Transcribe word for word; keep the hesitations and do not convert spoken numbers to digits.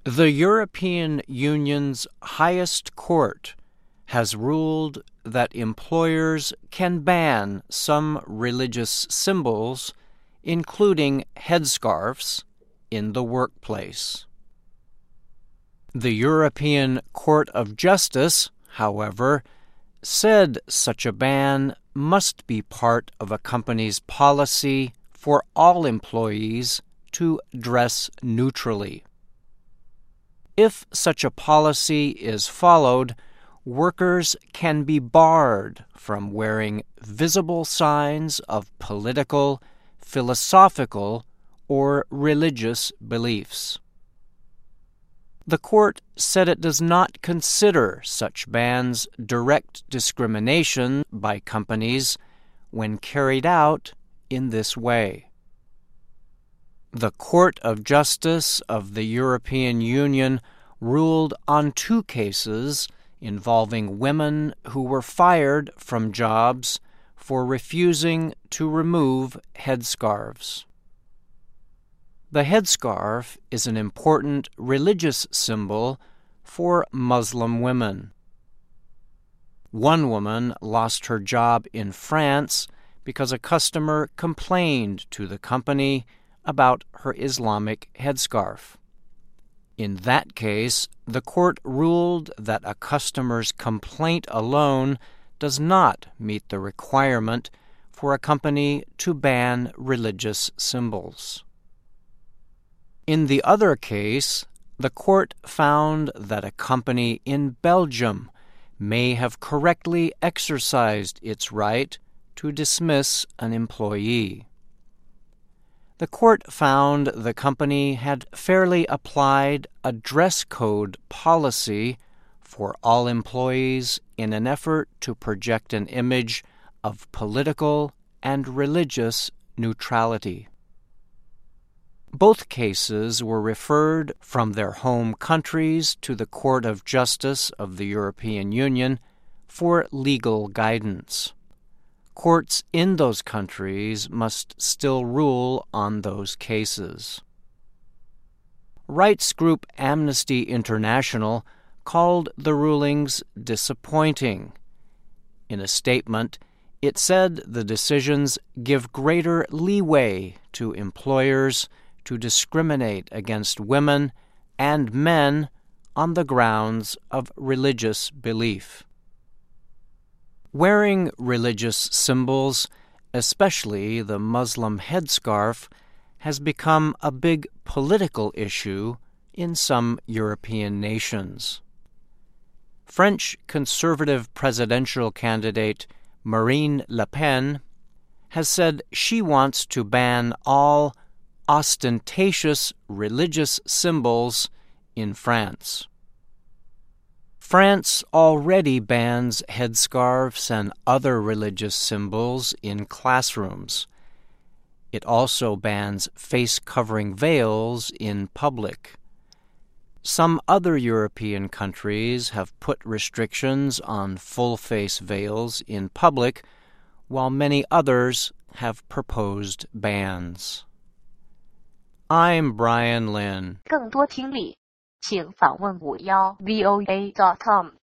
The European Union's highest court has ruled that employers can ban some religious symbols, including headscarves, in the workplace. The European Court of Justice, however, said such a ban must be part of a company's policy for all employees to dress neutrally. If such a policy is followed, workers can be barred from wearing visible signs of political, philosophical, or religious beliefs. The court said it does not consider such bans direct discrimination by companies when carried out in this way. The Court of Justice of the European Union ruled on two cases involving women who were fired from jobs for refusing to remove headscarves. The headscarf is an important religious symbol for Muslim women. One woman lost her job in France because a customer complained to the company about her Islamic headscarf. In that case, the court ruled that a customer's complaint alone does not meet the requirement for a company to ban religious symbols. In the other case, the court found that a company in Belgium may have correctly exercised its right to dismiss an employee. The court found the company had fairly applied a dress code policy for all employees in an effort to project an image of political and religious neutrality. Both cases were referred from their home countries to the Court of Justice of the European Union for legal guidance. Courts in those countries must still rule on those cases. Rights group Amnesty International called the rulings disappointing. In a statement, it said the decisions give greater leeway to employers to discriminate against women and men on the grounds of religious belief. Wearing religious symbols, especially the Muslim headscarf, has become a big political issue in some European nations. French conservative presidential candidate Marine Le Pen has said she wants to ban all ostentatious religious symbols in France. France already bans headscarves and other religious symbols in classrooms. It also bans face-covering veils in public. Some other European countries have put restrictions on full-face veils in public, while many others have proposed bans. I'm Brian Lynn. 更多听力，请访问五幺 V O A dot com。